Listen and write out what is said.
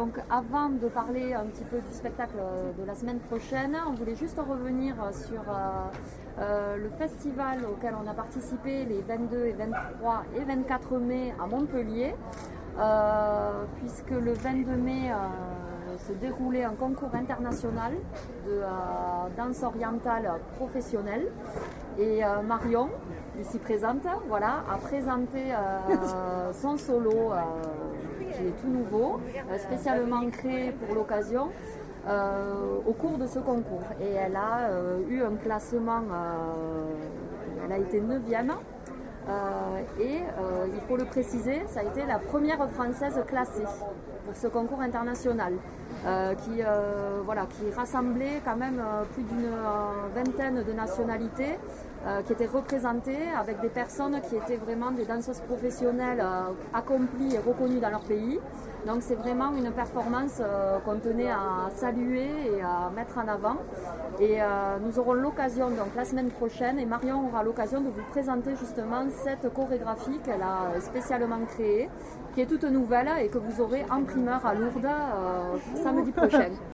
Donc avant de parler un petit peu du spectacle de la semaine prochaine, on voulait juste revenir sur le festival auquel on a participé les 22 et 23 et 24 mai à Montpellier, puisque le 22 mai se déroulait un concours international de danse orientale professionnelle. Et Marion, ici présente, voilà, a présenté son solo qui est tout nouveau, spécialement créé pour l'occasion, au cours de ce concours. Et elle a eu un classement, elle a été 9e. Il faut le préciser, ça a été la première française classée pour ce concours international qui rassemblait quand même plus d'une vingtaine de nationalités qui étaient représentées avec des personnes qui étaient vraiment des danseuses professionnelles accomplies et reconnues dans leur pays. Donc c'est vraiment une performance qu'on tenait à saluer et à mettre en avant. Et nous aurons l'occasion, donc la semaine prochaine, et Marion aura l'occasion de vous présenter justement cette chorégraphie qu'elle a spécialement créée, qui est toute nouvelle et que vous aurez en primeur à Lourdes samedi prochain.